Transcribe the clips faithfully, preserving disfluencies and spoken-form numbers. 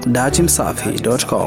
dachimsafi dot com.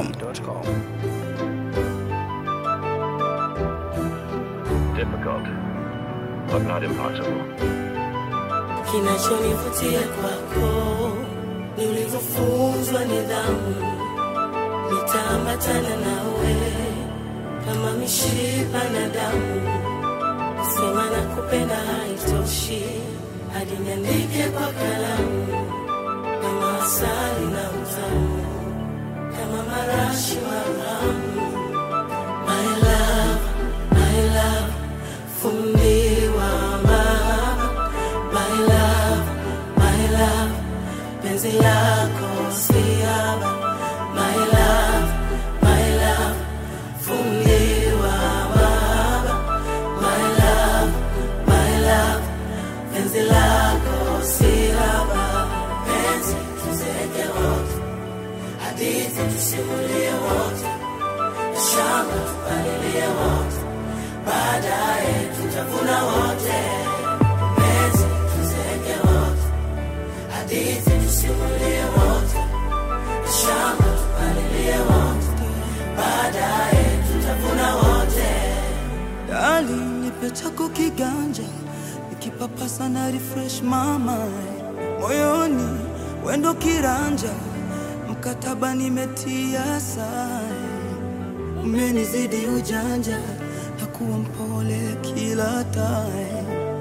Difficult, but not impossible. Kinachonivutia kwako ni ulivyofunzwa nidhamu, nitaambatana nawe kama mishipa na damu. Kusema na kupenda haitoshi, hadi niandike kwa kalamu, kama asali na utamu, kama marashi maramu. My love, my love, fundiwa mama. My love, my love, penzi lako siaba. My love, my love, fundiwa mama. My love, my love, penzi lako siaba. Penzi tuzeke wote, hadithi tusimulie wote, shamba tupalilie wote, baadaye tutavuna wote. Penzi tuzeke wote, hadithi tusimulie wote, shamba tupalilie wote, baadaye tutavuna wote. Darling, nipe chako kiganja, nikipapasa na refresh mama. Moyoni wendo kiranja, mkataba nimetia sahi. Umenizidi ujanja, nakuwa mpole kila time.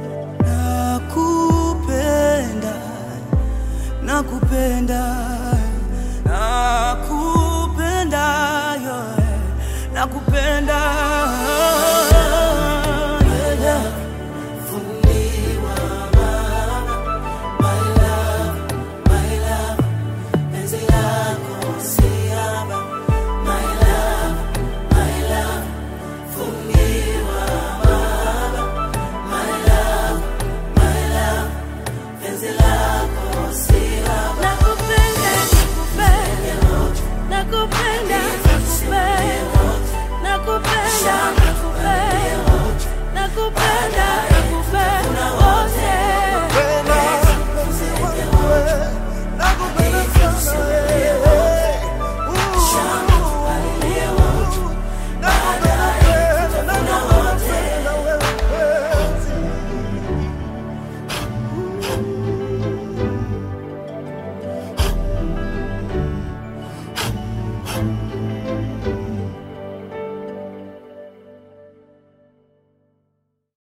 Nakupenda, nakupenda, nakupenda, yeah. Nakupenda. My love, my love, penzi lako